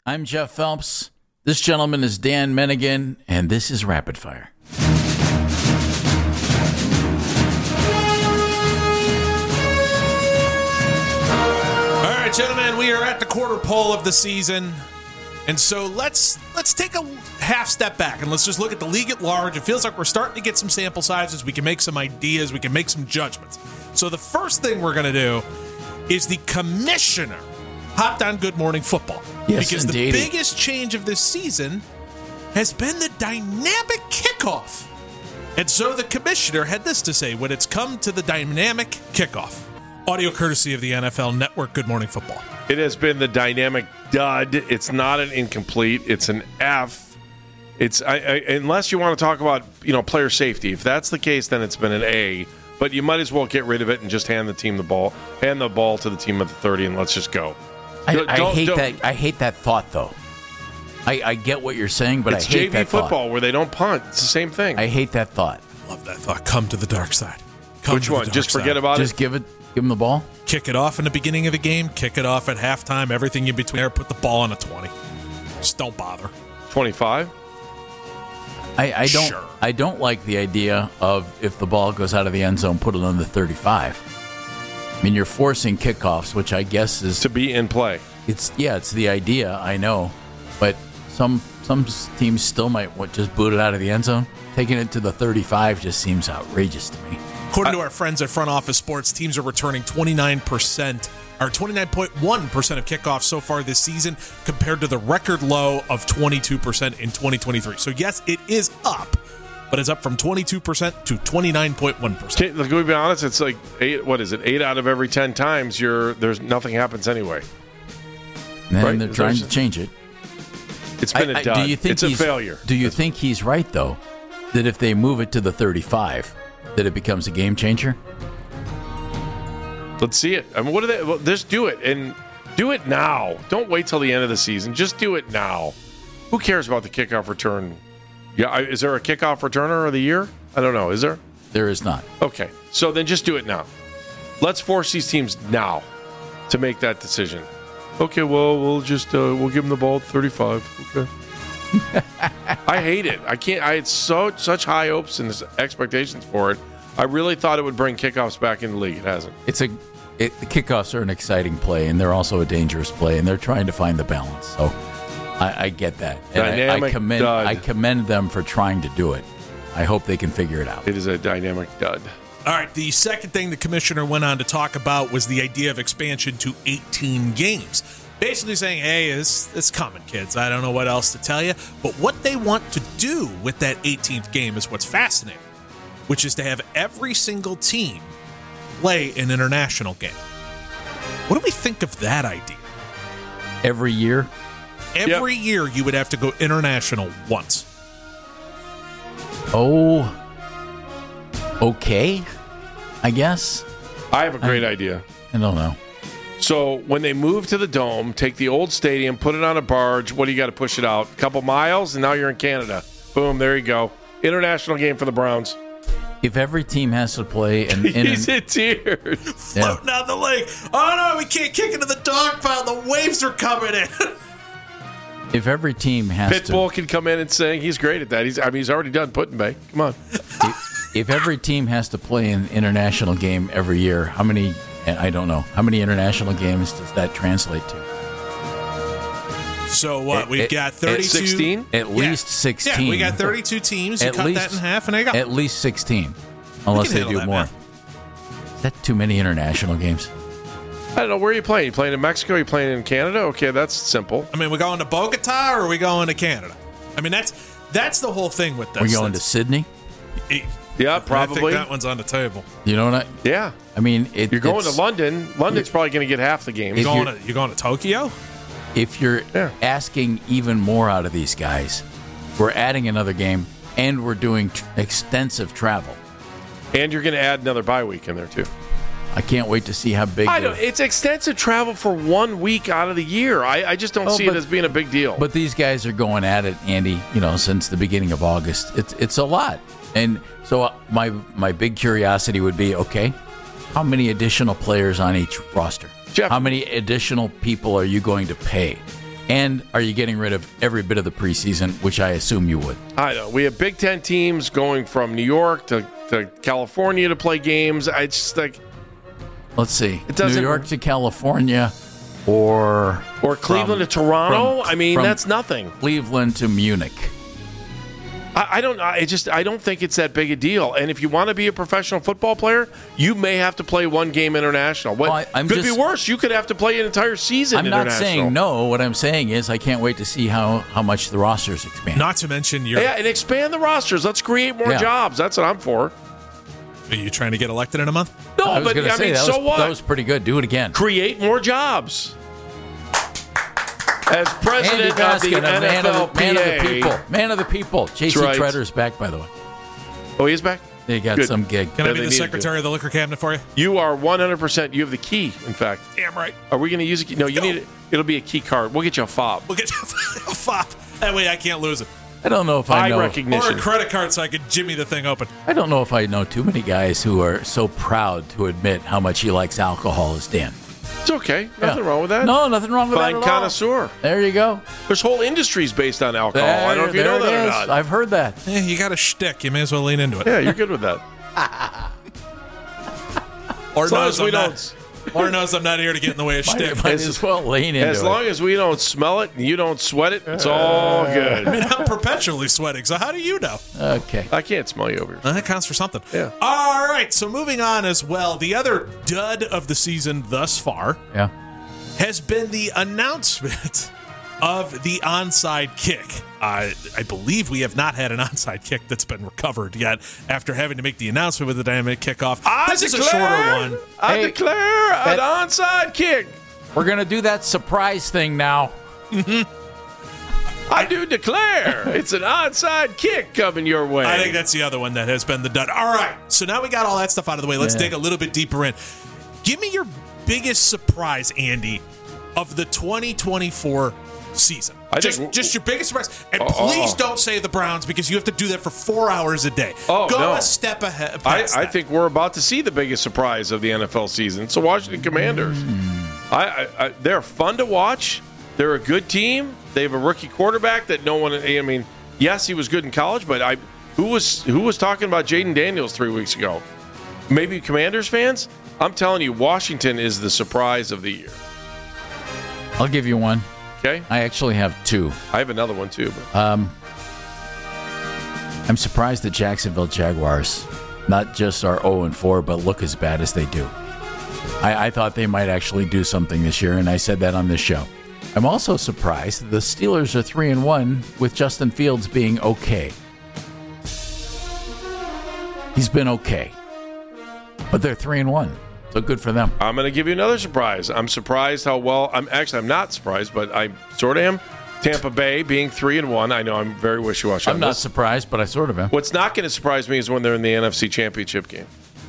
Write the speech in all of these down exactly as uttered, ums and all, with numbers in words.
I'm Jeff Phelps. This gentleman is Dan Mennigan, and this is Rapid Fire. All right, gentlemen, we are at the quarter pole of the season. And so let's let's take a half step back and let's just look at the league at large. It feels like we're starting to get some sample sizes. We can make some ideas. We can make some judgments. So the first thing we're going to do is the commissioner hopped on Good Morning Football. Yes, because indeed. the biggest change of this season has been the dynamic kickoff. And so the commissioner had this to say when it's come to the dynamic kickoff. Audio courtesy of the N F L Network, Good Morning Football. It has been the dynamic dud. It's not an incomplete. It's an F. It's I, I, unless you want to talk about you know player safety. If that's the case, then it's been an A. But you might as well get rid of it and just hand the team the ball, hand the ball to the team at the thirty, and let's just go. I, Don't- I don't- hate don't- that. I hate that thought, though. I, I get what you're saying, but It's I hate J V that football thought. where they don't punt. It's the same thing. I hate that thought. Love that thought. Come to the dark side. Come Which to the one? dark Just forget side. about Just it. give it. Give him the ball. Kick it off in the beginning of the game. Kick it off at halftime. Everything in between there. Put the ball on a twenty. Just don't bother. twenty-five. I, I don't. Sure. I don't like the idea of if the ball goes out of the end zone, put it on the thirty-five. I mean, you're forcing kickoffs, which I guess is To be in play. It's yeah, it's the idea. I know, but some some teams still might want just boot it out of the end zone. Taking it to the thirty-five just seems outrageous to me. According to our friends at Front Office Sports, teams are returning twenty-nine percent or twenty-nine point one percent of kickoffs so far this season compared to the record low of twenty-two percent in twenty twenty-three. So, yes, it is up, but it's up from twenty-two percent to twenty-nine point one percent. Can, can we be honest? It's like eight. What is it? Eight out of every ten times, you're there's nothing happens anyway. And then Right. they're trying to change it. It's been I- a I- dud. do you think it's a he's- failure. Do you think he's right though? That if they move it to the thirty-five, that it becomes a game changer? Let's see it. I mean, what do they? Well, just do it and do it now. Don't wait till the end of the season. Just do it now. Who cares about the kickoff return? Yeah, I- is there a kickoff returner of the year? I don't know. Is there? There is not. Okay, so then just do it now. Let's force these teams now to make that decision. Okay, well, we'll just uh, we'll give them the ball at thirty-five. Okay. I hate it. I can't. I had so such high hopes and expectations for it. I really thought it would bring kickoffs back in the league. It hasn't. It's a it, the kickoffs are an exciting play, and they're also a dangerous play, and they're trying to find the balance. So I, I get that. And I, I Dynamic commend dud. I commend them for trying to do it. I hope they can figure it out. It is a dynamic dud. All right, the second thing the commissioner went on to talk about was the idea of expansion to eighteen games. Basically saying, hey, it's, it's coming, kids. I don't know what else to tell you. But what they want to do with that eighteenth game is what's fascinating, which is to have every single team play an international game. What do we think of that idea? Every year, Every year you would have to go international once. oh, okay, I guess. I have a great idea. I don't know. So when they move to the Dome, take the old stadium, put it on a barge. What do you got to push it out? A couple miles, and now you're in Canada. Boom, there you go. International game for the Browns. If every team has to play an, in He's an in tears. Floating down the lake. Oh, no, we can't kick into the dog pile. The waves are coming in. if every team has Pitbull can come in and say he's great at that. He's I mean he's already done Put in Bay. Come on. to if, if every team has to play an international game every year, how many? I don't know how many international games does that translate to? So what? We've At- got at thirty-two. sixteen? At Yeah. least sixteen. Yeah, we got thirty-two teams. You At cut least that in half, and I got. at least sixteen, unless can they handle do that, more. man. Is that too many international games? I don't know where are you playing. You playing in Mexico? You playing in Canada? Okay, that's simple. I mean, we going to Bogota or are we going to Canada? I mean, that's that's the whole thing with this. We're going to That's- Sydney. it- Yeah, I probably. think that one's on the table. You know what? I, Yeah. I mean, it, You're going to it's- London. London's probably going to get half the games. If You going you're- to you going to Tokyo? If you're Yeah. asking even more out of these guys, we're adding another game, and we're doing tr- extensive travel. And you're going to add another bye week in there, too. I can't wait to see how big. I the- don't, it's extensive travel for one week out of the year. I, I just don't Oh, see but- it as being a big deal. But these guys are going at it, Andy. You know, since the beginning of August, it's it's a lot. And so uh, my my big curiosity would be, okay, how many additional players on each roster? Jeff- how many additional people are you going to pay? And are you getting rid of every bit of the preseason, which I assume you would? I know. We have Big Ten teams going from New York to, to California to play games. I just like... Let's see. It doesn't- New York to California or... Or Cleveland from- to Toronto. from- I mean, from that's nothing. Cleveland to Munich. I, I don't. I just. I don't think it's that big a deal. And if you want to be a professional football player, you may have to play one game international. What Well, I- I'm could just- be worse? You could have to play an entire season. I'm not international. saying no. What I'm saying is I can't wait to see how, how much the rosters expand. Not to mention, you're Yeah, and expand the rosters. Let's create more Yeah. jobs. That's what I'm for. are you trying to get elected in a month? No, I was but going to I say mean, that, so was, what? that was pretty good. Do it again. Create more jobs. As president Andy of the Baskin, N F L man, of the, man of the P A. people. Man of the people. J C right. Tretter's back, by the way. Oh, he is back? They got Good. some gig. Can Yeah, I be they the need to secretary of the liquor cabinet for you? You are one hundred percent. You have the key, in fact. Damn right. Are we going to use a key? No, you No. need it. It'll be a key card. We'll get you a fob. We'll get you a fop. That way I can't lose it. I don't know if I Eye know. Or recognition. a credit card so I could jimmy the thing open. I don't know if I know too many guys who are so proud to admit how much he likes alcohol as Dan. It's okay. Nothing Yeah. wrong with that. No, nothing wrong with Fine that at all. connoisseur. There you go. There's whole industries based on alcohol. I don't know if you there know it that or is. not. I've heard that. Eh, you got a shtick. You may as well lean into it. Yeah, you're good with that. Or As long knows as we I'm don't, not. Or knows I'm not here to get in the way of Might, shtick. might As- as well lean into as it. long as we don't smell it and you don't sweat it, it's all I good. mean, I'm perpetually sweating, so how do you know? Okay. I can't smell you over here. Well, that counts for something. Yeah. All right, so moving on as well, the other dud of the season thus far Yeah. has been the announcement of the onside kick. I I believe we have not had an onside kick that's been recovered yet after having to make the announcement with the dynamic kickoff. I this is a declare- shorter one. I Hey, declare an that- onside kick. We're going to do that surprise thing now. I do declare it's an onside kick coming your way. I think that's the other one that has been the dud. All right, so now we got all that stuff out of the way. Let's Yeah. dig a little bit deeper in. Give me your biggest surprise, Andy, of the twenty twenty-four season. I just, think- just your biggest surprise. And Oh, please oh. don't say the Browns because you have to do that for four hours a day. Oh, Go no. a step ahead. I, past I that. think we're about to see the biggest surprise of the N F L season. It's the Washington Commanders. I, I, I, they're fun to watch. They're a good team. They have a rookie quarterback that no one. I mean, yes, he was good in college, but I who was who was talking about Jaden Daniels three weeks ago? Maybe Commanders fans. I'm telling you, Washington is the surprise of the year. I'll give you one. Okay, I actually have two. I have another one too. But Um, I'm surprised the Jacksonville Jaguars not just are oh and four, but look as bad as they do. I, I thought they might actually do something this year, and I said that on this show. I'm also surprised the Steelers are three and one with Justin Fields being okay. He's been okay, but they're three and one, so good for them. I'm going to give you another surprise. I'm surprised how well. I'm actually I'm not surprised, but I sort of am. Tampa Bay being three and one. I know I'm very wishy-washy. I'm on not this. surprised, but I sort of am. What's not going to surprise me is when they're in the N F C Championship game.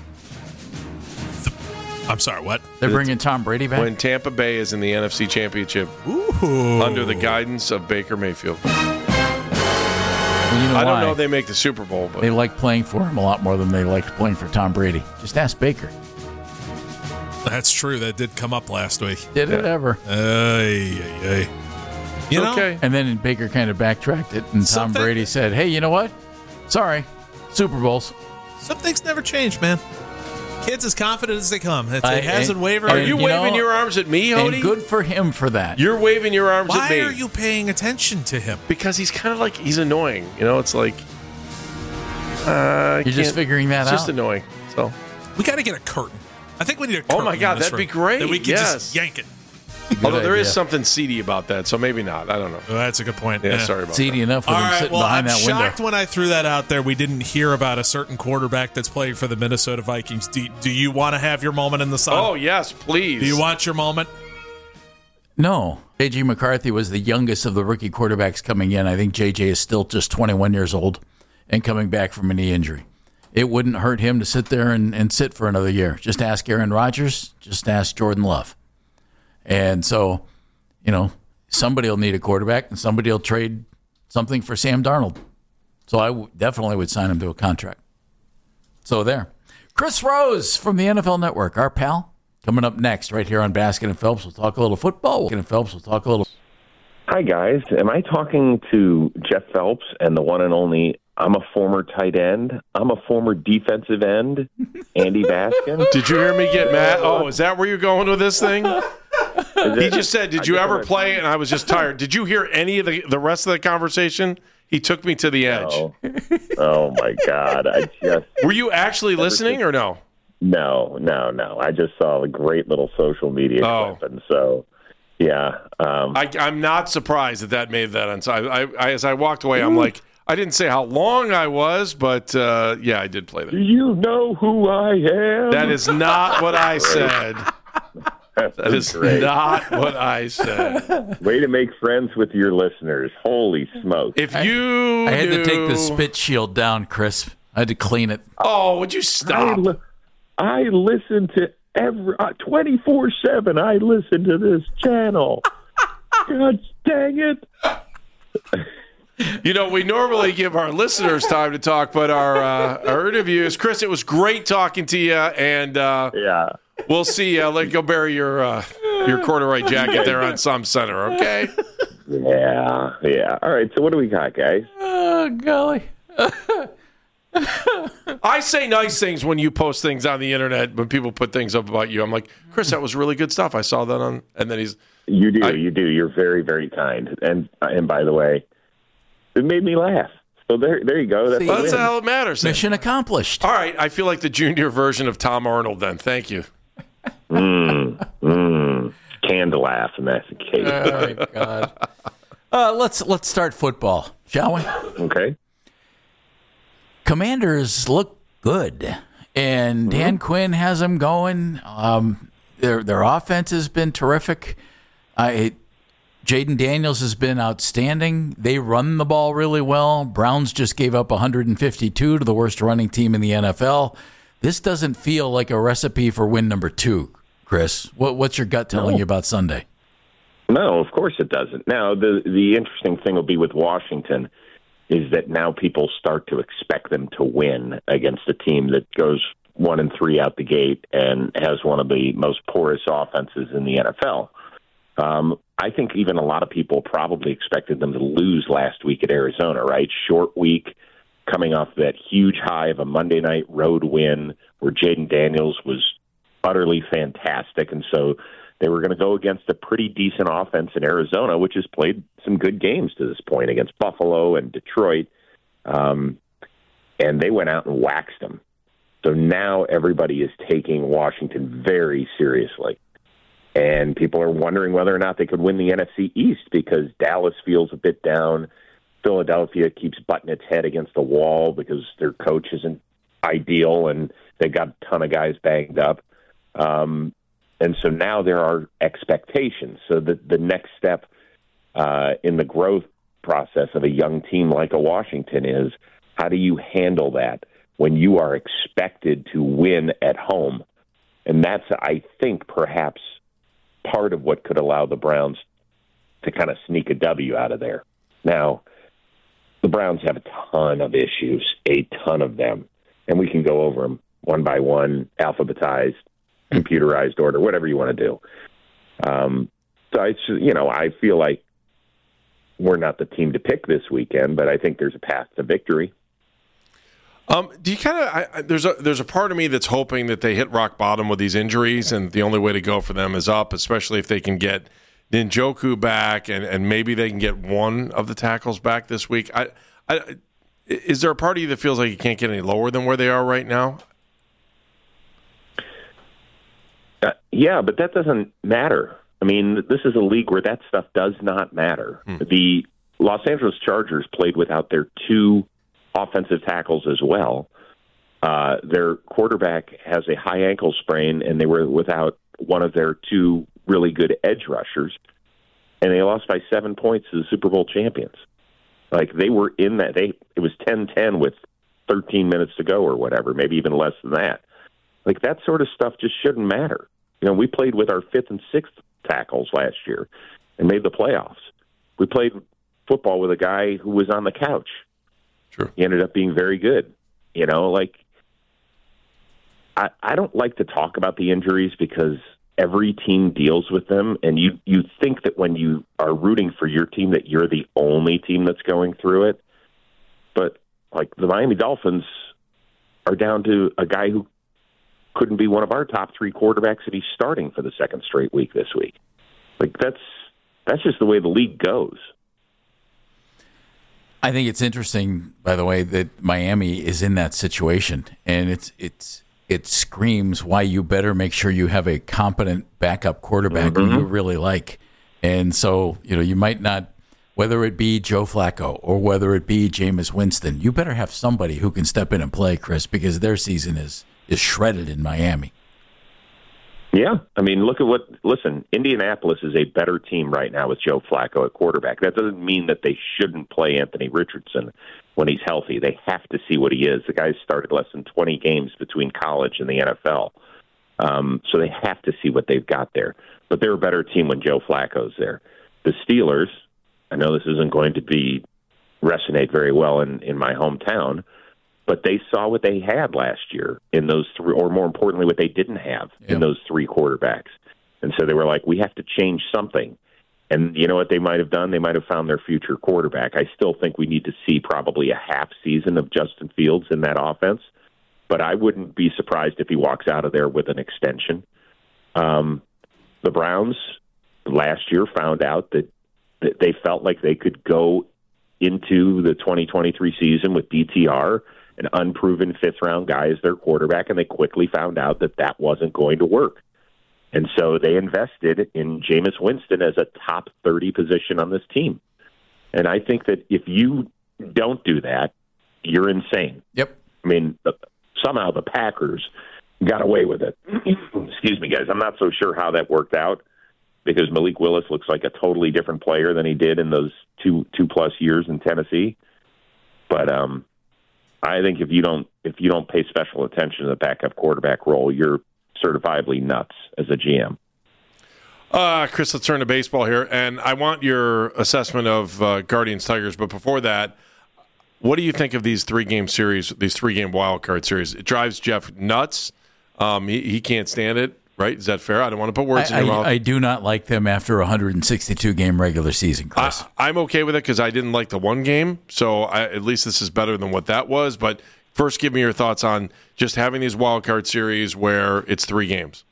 I'm sorry, what? They're bringing Tom Brady back. When Tampa Bay is in the N F C Championship Ooh. under the guidance of Baker Mayfield. Well, you know I don't why? know if they make the Super Bowl, but They like playing for him a lot more than they liked playing for Tom Brady. Just ask Baker. That's true. That did come up last week. Did it ever? Ay, ay, ay. You know, okay. And then Baker kind of backtracked it, and Tom Something- Brady said, "Hey, you know what? Sorry, Super Bowls." some things never change, man. Kids as confident as they come. It's, I- it hasn't and- wavered. Are and you, you waving know- your arms at me, Hody? And good for him for that. You're waving your arms Why at me. are you paying attention to him? Because he's kind of like he's annoying. You know, it's like uh, I You're just can't- figuring that it's just out. annoying. So We got to get a curtain. I think we need a curtain. Oh my God, in this that'd be room great. That we can Yes. just yank it. Good although there is idea. something seedy about that, so maybe not. I don't know. Oh, that's a good point. Yeah, sorry about seedy that. enough with All him right, sitting well, behind I'm that window. shocked when I threw that out there. We didn't hear about a certain quarterback that's playing for the Minnesota Vikings. Do, do you want to have your moment in the sun? Oh yes, please. Do you want your moment? No, J J McCarthy was the youngest of the rookie quarterbacks coming in. I think J J is still just twenty-one years old and coming back from a knee injury. It wouldn't hurt him to sit there and, and sit for another year. Just ask Aaron Rodgers. Just ask Jordan Love. And so, you know, somebody will need a quarterback, and somebody will trade something for Sam Darnold. So I w- definitely would sign him to a contract. So there. Chris Rose from the N F L Network, our pal, coming up next right here on Baskin and Phelps. We'll talk a little football. Baskin and Phelps will talk a little. Hi, guys. Am I talking to Jeff Phelps and the one and only I'm a former tight end, I'm a former defensive end, Andy Baskin? Did you hear me get mad? Oh, is that where you're going with this thing? He just said, did you ever play? And I was just tired. Did you hear any of the, the rest of the conversation? He took me to the edge. Oh, oh my God. I just Were you actually listening or no? No, no, no. I just saw a great little social media Oh. clip, and so, yeah. Um, I, I'm not surprised that that made that. And so I, I, I, as I walked away, I'm like, I didn't say how long I was, but uh, yeah, I did play do that. you know who I am? That is not what I said. That's That is great. not what I said. Way to make friends with your listeners. Holy smokes. If you I had to take knew- the spit shield down, Chris. I had to clean it. Oh, would you I, stop? li- I listen to every uh, twenty-four seven. I listen to this channel. God dang it. You know, we normally give our listeners time to talk, but our uh, our interviews, Chris, it was great talking to you, and uh, Yeah. we'll see you. Let go bury your uh, your corduroy jacket there on some center, okay? Yeah. Yeah. All right. So what do we got, guys? Oh, golly. I say nice things when you post things on the internet, when people put things up about you. I'm like, Chris, that was really good stuff. I saw that on, and then he's, You do. I- you do. You're very, very kind. And and by the way, it made me laugh. So there, there you go. That's See, a well, that's win. how it matters. Mission accomplished. All right, I feel like the junior version of Tom Arnold then. Thank you. Mm, mm. Canned laugh, and that's the case. Oh, my God. Uh, let's let's start football, shall we? Okay. Commanders look good, and Dan Quinn has them going. Um, their their offense has been terrific. I Jaden Daniels has been outstanding. They run the ball really well. Browns just gave up one hundred fifty-two to the worst running team in the N F L. This doesn't feel like a recipe for win number two, Chris. What, what's your gut telling No. you about Sunday? No, of course it doesn't. Now, the the interesting thing will be with Washington is that now people start to expect them to win against a team that goes one and three out the gate and has one of the most porous offenses in the N F L. Um, I think even a lot of people probably expected them to lose last week at Arizona, right? Short week, coming off that huge high of a Monday night road win where Jaden Daniels was utterly fantastic. And so they were going to go against a pretty decent offense in Arizona, which has played some good games to this point against Buffalo and Detroit. Um, and they went out and waxed them. So now everybody is taking Washington very seriously. And people are wondering whether or not they could win the N F C East because Dallas feels a bit down. Philadelphia keeps butting its head against the wall because their coach isn't ideal and they've got a ton of guys banged up. Um, and so now there are expectations. So the, the next step uh, in the growth process of a young team like a Washington is how do you handle that when you are expected to win at home? And that's, I think, perhaps part of what could allow the Browns to kind of sneak a W out of there. Now, the Browns have a ton of issues, a ton of them, and we can go over them one by one, alphabetized, computerized order, whatever you want to do. Um, so, I, you know, I feel like we're not the team to pick this weekend, but I think there's a path to victory. Um, do you kind of? There's a there's a part of me that's hoping that they hit rock bottom with these injuries, and the only way to go for them is up, especially if they can get Njoku back, and, and maybe they can get one of the tackles back this week. I, I, is there a part of you that feels like you can't get any lower than where they are right now? Uh, yeah, but that doesn't matter. I mean, this is a league where that stuff does not matter. Hmm. The Los Angeles Chargers played without their two offensive tackles as well. Uh, their quarterback has a high ankle sprain, and they were without one of their two really good edge rushers, and they lost by seven points to the Super Bowl champions. Like, they were in that. They it was ten ten with thirteen minutes to go or whatever, maybe even less than that. Like, that sort of stuff just shouldn't matter. You know, we played with our fifth and sixth tackles last year and made the playoffs. We played football with a guy who was on the couch. Sure. He ended up being very good. You know, like, I, I don't like to talk about the injuries because every team deals with them, and you, you think that when you are rooting for your team that you're the only team that's going through it. But, like, the Miami Dolphins are down to a guy who couldn't be one of our top three quarterbacks that he's starting for the second straight week this week. Like, that's that's just the way the league goes. I think it's interesting, by the way, that Miami is in that situation, and it's it's it screams why you better make sure you have a competent backup quarterback mm-hmm. who you really like. And so, you know, you might not, whether it be Joe Flacco or whether it be Jameis Winston, you better have somebody who can step in and play, Chris, because their season is is shredded in Miami. Yeah. I mean, look at what, listen, Indianapolis is a better team right now with Joe Flacco at quarterback. That doesn't mean that they shouldn't play Anthony Richardson when he's healthy. They have to see what he is. The guy's started less than twenty games between college and the N F L. Um, so they have to see what they've got there. But they're a better team when Joe Flacco's there. The Steelers, I know this isn't going to be resonate very well in, in my hometown, but they saw what they had last year in those three, or more importantly, what they didn't have yep. in those three quarterbacks. And so they were like, we have to change something. And you know what they might have done? They might have found their future quarterback. I still think we need to see probably a half season of Justin Fields in that offense, but I wouldn't be surprised if he walks out of there with an extension. Um, the Browns last year found out that, that they felt like they could go into the twenty twenty-three season with D T R, an unproven fifth-round guy as their quarterback, and they quickly found out that that wasn't going to work. And so they invested in Jameis Winston as a top thirty position on this team. And I think that if you don't do that, you're insane. Yep. I mean, somehow the Packers got away with it. Excuse me, guys. I'm not so sure how that worked out because Malik Willis looks like a totally different player than he did in those two two-plus years in Tennessee. But um, I think if you don't if you don't pay special attention to the backup quarterback role, you're certifiably nuts as a G M. Uh, Chris, let's turn to baseball here, and I want your assessment of uh, Guardians Tigers. But before that, what do you think of these three-game series, these three-game wild card series? It drives Jeff nuts. Um, he, he can't stand it, right? Is that fair? I don't want to put words I, in your I, mouth. I do not like them after a one hundred sixty-two game regular season, Chris. I, I'm okay with it because I didn't like the one game, so I, at least this is better than what that was. But first, give me your thoughts on just having these wild card series where it's three games.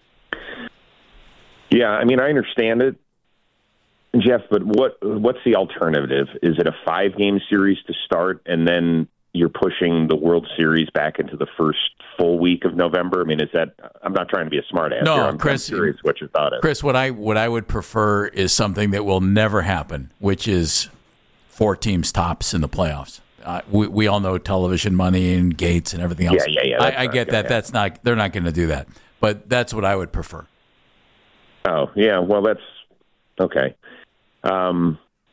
Yeah, I mean, I understand it, Jeff, but what what's the alternative? Is it a five-game series to start, and then you're pushing the World Series back into the first full week of November? I mean, is that – I'm not trying to be a smart ass no, here. I'm Chris, curious what your thought is. Chris, what I, what I would prefer is something that will never happen, which is four teams tops in the playoffs. Uh, we we all know television money and gates and everything else. Yeah, yeah, yeah. I, I get that. That's not. They're not going to do that. But that's what I would prefer. Oh yeah. Well, that's okay. Um,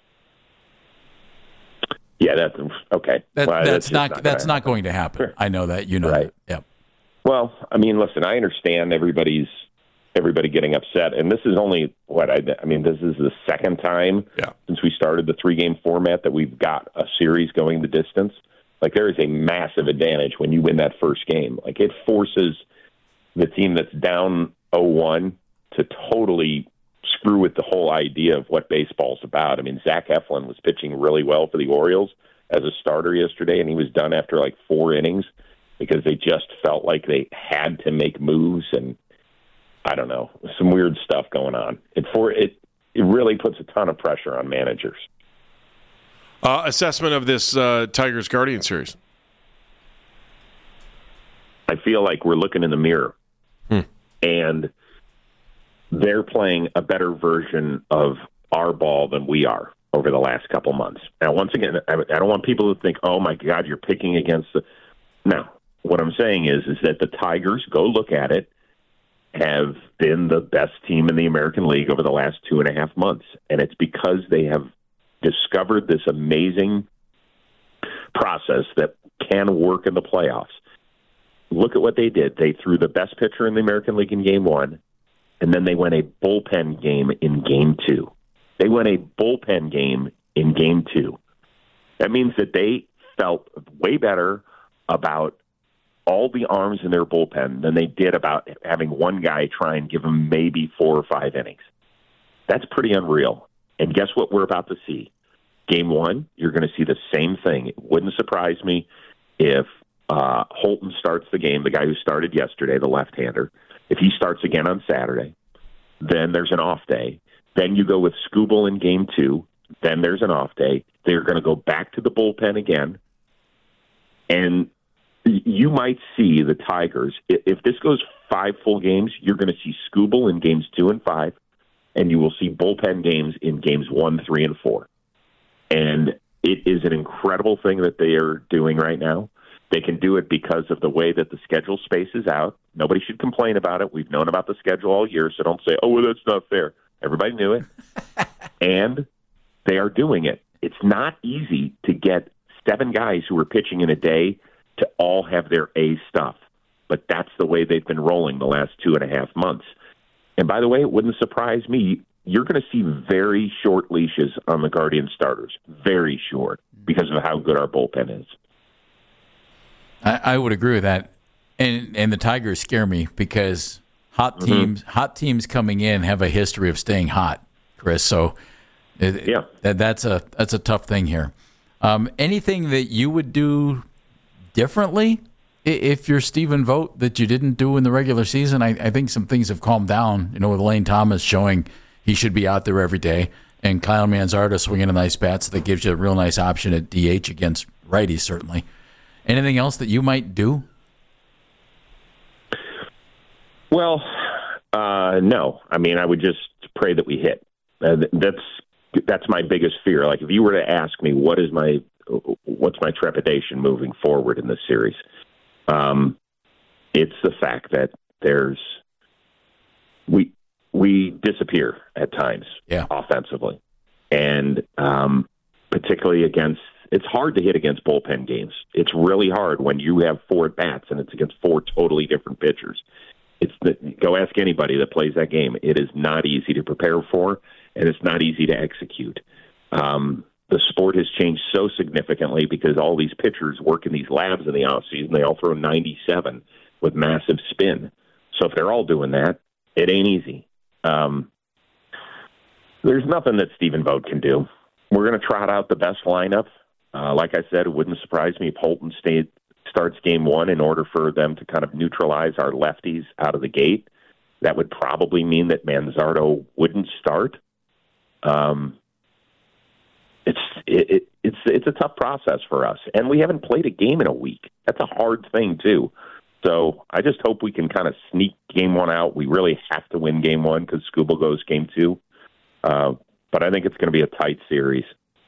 yeah, that's okay. That, well, that's, that's not. not that's gonna not going to happen. Sure. I know that. You know right. that. Yep. Well, I mean, listen. I understand everybody's everybody getting upset, and this is only what I. I mean, this is the second time yeah. since we started the three-game format that we've got a series going the distance. Like, there is a massive advantage when you win that first game. Like, it forces the team that's down oh one to totally screw with the whole idea of what baseball's about. I mean, Zach Eflin was pitching really well for the Orioles as a starter yesterday, and he was done after like four innings because they just felt like they had to make moves, and I don't know, some weird stuff going on. It for it it really puts a ton of pressure on managers. Uh, assessment of this uh, Tigers Guardian series. I feel like we're looking in the mirror, hmm. and they're playing a better version of our ball than we are over the last couple months. Now, once again, I, I don't want people to think, "Oh my God, you're picking against the." No, what I'm saying is, is that the Tigers, go look at it, have been the best team in the American League over the last two and a half months, and it's because they have discovered this amazing process that can work in the playoffs. Look at what they did. They threw the best pitcher in the American League in game one, and then they went a bullpen game in game two. They went a bullpen game in game two. That means that they felt way better about all the arms in their bullpen than they did about having one guy try and give them maybe four or five innings. That's pretty unreal. And guess what we're about to see? Game one, you're going to see the same thing. It wouldn't surprise me if uh, Holton starts the game, the guy who started yesterday, the left-hander. If he starts again on Saturday, then there's an off day. Then you go with Skubal in game two. Then there's an off day. They're going to go back to the bullpen again. And you might see the Tigers, if this goes five full games, you're going to see Skubal in games two and five, and you will see bullpen games in games one, three, and four. And it is an incredible thing that they are doing right now. They can do it because of the way that the schedule spaces out. Nobody should complain about it. We've known about the schedule all year, so don't say, oh, well, that's not fair. Everybody knew it. And they are doing it. It's not easy to get seven guys who are pitching in a day to all have their A stuff. But that's the way they've been rolling the last two and a half months. And by the way, it wouldn't surprise me. You're going to see very short leashes on the Guardian starters. Very short, because of how good our bullpen is. I, I would agree with that. And and the Tigers scare me because hot teams mm-hmm. hot teams coming in have a history of staying hot, Chris. So it, yeah. that, that's a that's a tough thing here. Um, anything that you would do differently if you're Stephen Vogt that you didn't do in the regular season? I, I think some things have calmed down, you know, with Lane Thomas showing he should be out there every day, and Kyle Manzardo swinging a nice bat, so that gives you a real nice option at D H against righties, certainly. Anything else that you might do? Well, uh, no. I mean, I would just pray that we hit. Uh, that's that's my biggest fear. Like, if you were to ask me what is my what's my trepidation moving forward in this series, um, it's the fact that there's we we disappear at times yeah. offensively, and um, particularly against. It's hard to hit against bullpen games. It's really hard when you have four at-bats and it's against four totally different pitchers. It's the, go ask anybody that plays that game. It is not easy to prepare for, and it's not easy to execute. Um, the sport has changed so significantly because all these pitchers work in these labs in the offseason. They all throw ninety-seven with massive spin. So if they're all doing that, it ain't easy. Um, there's nothing that Stephen Vogt can do. We're going to trot out the best lineup. Uh, like I said, it wouldn't surprise me if Holton stayed, starts game one in order for them to kind of neutralize our lefties out of the gate. That would probably mean that Manzardo wouldn't start. Um, it's it, it, it's it's a tough process for us, and we haven't played a game in a week. That's a hard thing too. So I just hope we can kind of sneak game one out. We really have to win game one because Skubal goes game two. Uh, but I think it's going to be a tight series.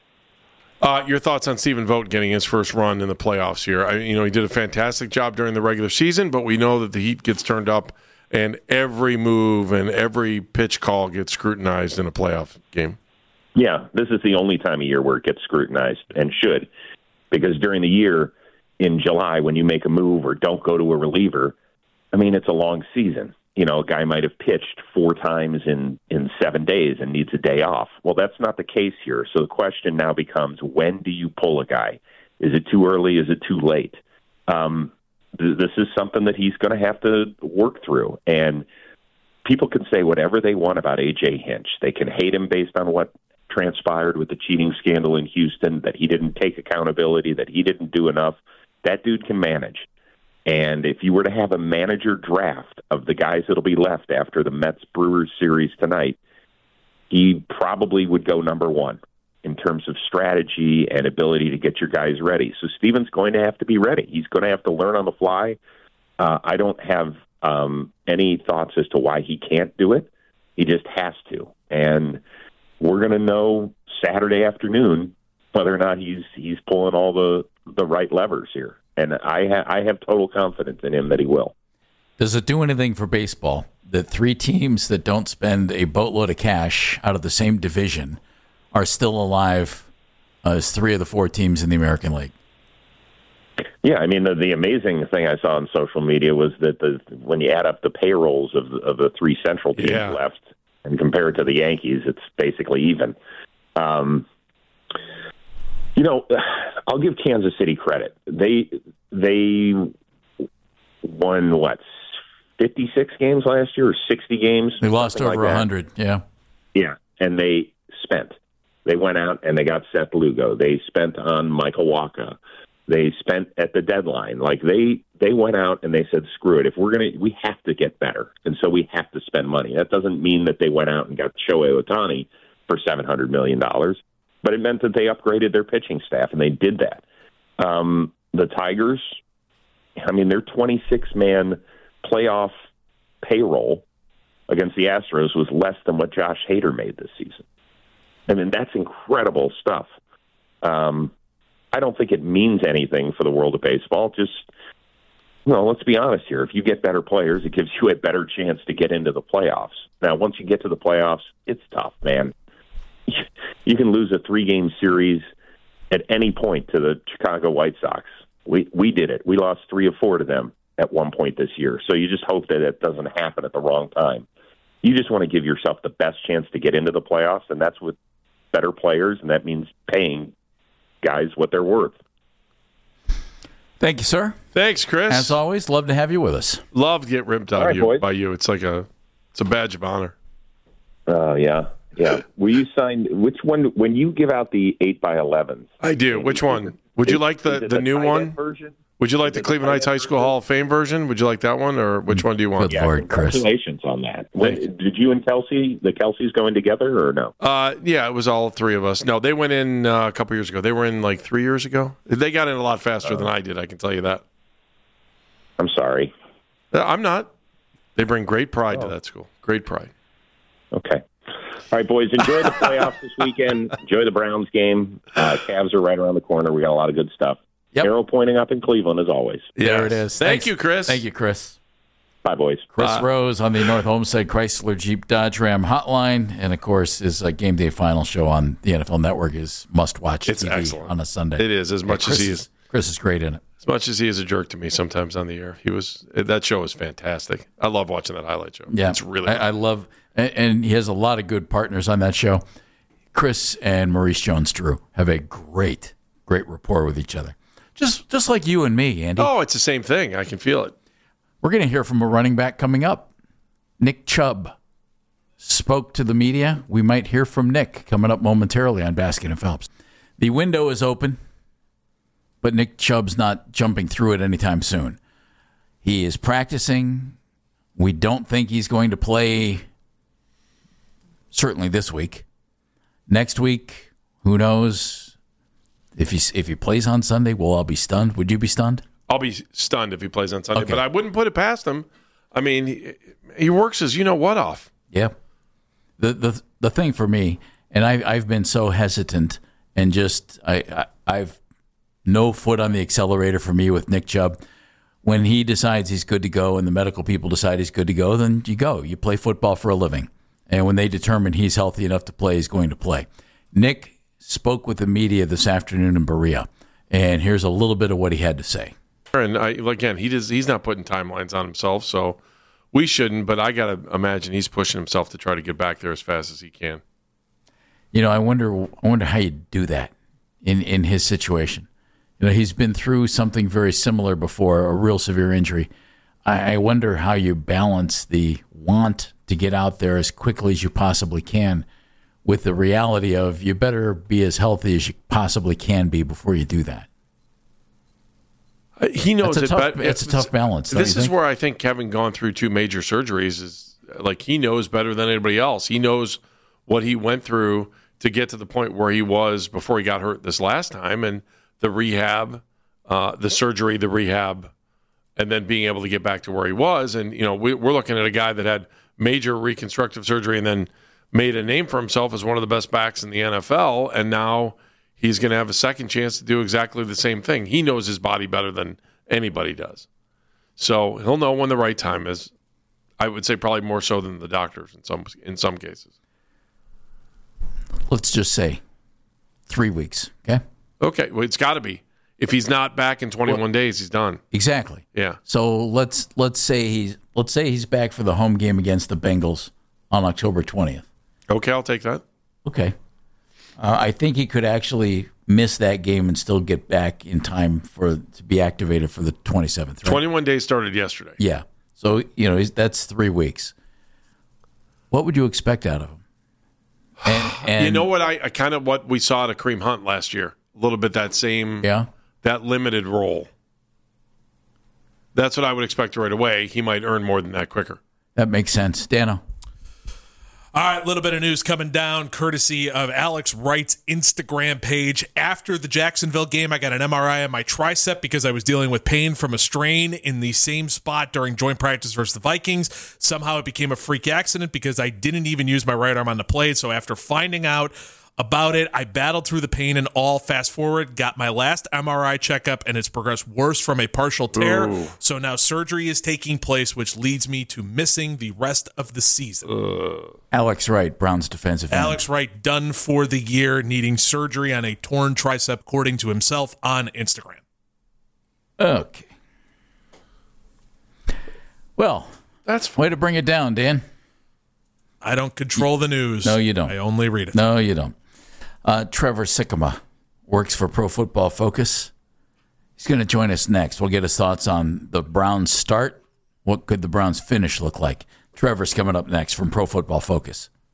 Uh, your thoughts on Stephen Vogt getting his first run in the playoffs here? I, you know, he did a fantastic job during the regular season, but we know that the heat gets turned up, and every move and every pitch call gets scrutinized in a playoff game. Yeah, this is the only time of year where it gets scrutinized, and should, because during the year, in July, when you make a move or don't go to a reliever, I mean, it's a long season. You know, a guy might have pitched four times in, in seven days and needs a day off. Well, that's not the case here. So the question now becomes, when do you pull a guy? Is it too early? Is it too late? Um, th- this is something that he's going to have to work through. And people can say whatever they want about A J Hinch. They can hate him based on what transpired with the cheating scandal in Houston, that he didn't take accountability, that he didn't do enough. That dude can manage. And if you were to have a manager draft of the guys that'll be left after the Mets-Brewers series tonight, he probably would go number one in terms of strategy and ability to get your guys ready. So Stephen's going to have to be ready. He's going to have to learn on the fly. Uh, I don't have um, any thoughts as to why he can't do it. He just has to. And we're going to know Saturday afternoon whether or not he's he's pulling all the, the right levers here. And I, ha- I have total confidence in him that he will. Does it do anything for baseball that three teams that don't spend a boatload of cash out of the same division are still alive as three of the four teams in the American League? Yeah, I mean, the, the amazing thing I saw on social media was that the when you add up the payrolls of, of the three Central teams yeah. left and compare it to the Yankees, it's basically even. Um You know, I'll give Kansas City credit. They they won, what, fifty-six games last year or sixty games? They lost over like one hundred, yeah. Yeah, and they spent. They went out and they got Seth Lugo. They spent on Michael Wacha. They spent at the deadline. Like, they, they went out and they said, screw it. If we're going to, we have to get better. And so we have to spend money. That doesn't mean that they went out and got Shohei Ohtani for seven hundred million dollars, but it meant that they upgraded their pitching staff, and they did that. Um, the Tigers, I mean, their twenty-six man playoff payroll against the Astros was less than what Josh Hader made this season. I mean, that's incredible stuff. Um, I don't think it means anything for the world of baseball. Just, well, let's be honest here. If you get better players, it gives you a better chance to get into the playoffs. Now, once you get to the playoffs, it's tough, man. You can lose a three-game series at any point to the Chicago White Sox. We we did it. We lost three or four to them at one point this year. So you just hope that it doesn't happen at the wrong time. You just want to give yourself the best chance to get into the playoffs, and that's with better players, and that means paying guys what they're worth. Thank you, sir. Thanks, Chris. As always, love to have you with us. Love to get ripped out All right, you, by you. It's like a it's a badge of honor. Oh, uh, yeah. Yeah. Will you sign, which one, when you give out the eight by elevens? I do. Which one? Would you like the, the new one? Version? Would you like the Cleveland Heights High School Hall of Fame version? Would you like that one, or which one do you want? Good Lord, Chris. Congratulations on that. When, did you and Kelsey, the Kelseys going together or no? Uh, yeah, it was all three of us. No, they went in uh, a couple years ago. They were in like three years ago. They got in a lot faster uh, than I did, I can tell you that. I'm sorry. Uh, I'm not. They bring great pride oh. to that school. Great pride. Okay. All right, boys, enjoy the playoffs this weekend. Enjoy the Browns game. Uh, Cavs are right around the corner. We got a lot of good stuff. Yep. Arrow pointing up in Cleveland, as always. Yes. There it is. Thank Thanks. you, Chris. Thank you, Chris. Bye, boys. Chris uh, Rose on the North Homestead Chrysler Jeep Dodge Ram hotline. And, of course, his uh, game day final show on the N F L Network is must-watch it's T V excellent. on a Sunday. It is, as much yeah, as he is. is. Chris is great in it. As much as he is a jerk to me sometimes on the air. He was That show is fantastic. I love watching that highlight show. Yeah. It's really I, I love and, and he has a lot of good partners on that show. Chris and Maurice Jones-Drew have a great, great rapport with each other. Just just like you and me, Andy. Oh, it's the same thing. I can feel it. We're going to hear from a running back coming up. Nick Chubb spoke to the media. We might hear from Nick coming up momentarily on Baskin and Phelps. The window is open, but Nick Chubb's not jumping through it anytime soon. He is practicing. We don't think he's going to play certainly this week. Next week, who knows? If he if he plays on Sunday, we'll all be stunned. Would you be stunned? I'll be stunned if he plays on Sunday, Okay. but I wouldn't put it past him. I mean, he, he works his you-know-what off. Yeah. The the the thing for me, and I, I've been so hesitant and just, I, I, I've no foot on the accelerator for me with Nick Chubb. When he decides he's good to go and the medical people decide he's good to go, then you go. You play football for a living. And when they determine he's healthy enough to play, he's going to play. Nick spoke with the media this afternoon in Berea, and here's a little bit of what he had to say. And I, again, he does, he's not putting timelines on himself, so we shouldn't, but I got to imagine he's pushing himself to try to get back there as fast as he can. You know, I wonder I wonder how you do that in, in his situation. You know, he's been through something very similar before, a real severe injury. I, I wonder how you balance the want to get out there as quickly as you possibly can with the reality of you better be as healthy as you possibly can be before you do that. Uh, He knows It's a it. tough, but it's a tough balance. don't This you is think? where I think having gone through two major surgeries is like he knows better than anybody else. He knows what he went through to get to the point where he was before he got hurt this last time, and the rehab, uh, the surgery, the rehab, and then being able to get back to where he was. And you know, we, we're looking at a guy that had major reconstructive surgery and then made a name for himself as one of the best backs in the N F L, and now he's going to have a second chance to do exactly the same thing. He knows his body better than anybody does. So he'll know when the right time is. I would say probably more so than the doctors in some in some cases. Let's just say three weeks, okay? Okay, well, it's got to be. If he's not back in twenty-one Well, days, he's done. Exactly. Yeah. So let's let's say he's let's say he's back for the home game against the Bengals on October twentieth. Okay, I'll take that. Okay. Uh, I think he could actually miss that game and still get back in time for to be activated for the twenty-seventh. Right? twenty-one days started yesterday. Yeah. So, you know, that's three weeks. What would you expect out of him? And, and you know what? I, I kind of what we saw at a Kareem Hunt last year. A little bit that same, yeah, that limited role. That's what I would expect right away. He might earn more than that quicker. That makes sense. Dano. All right, a little bit of news coming down courtesy of Alex Wright's Instagram page. After the Jacksonville game, I got an M R I on my tricep because I was dealing with pain from a strain in the same spot during joint practice versus the Vikings. Somehow it became a freak accident because I didn't even use my right arm on the plate. So after finding out about it, I battled through the pain and all. Fast forward, got my last M R I checkup, and it's progressed worse from a partial tear. Ooh. So now surgery is taking place, which leads me to missing the rest of the season. Uh. Alex Wright, Browns defensive end. Alex Wright done for the year, needing surgery on a torn tricep, according to himself on Instagram. Okay. Well, that's fine. Way to bring it down, Dan. I don't control the news. No, you don't. I only read it. No, you don't. Uh, Trevor Sikkema works for Pro Football Focus. He's going to join us next. We'll get his thoughts on the Browns start. What could the Browns finish look like? Trevor's coming up next from Pro Football Focus.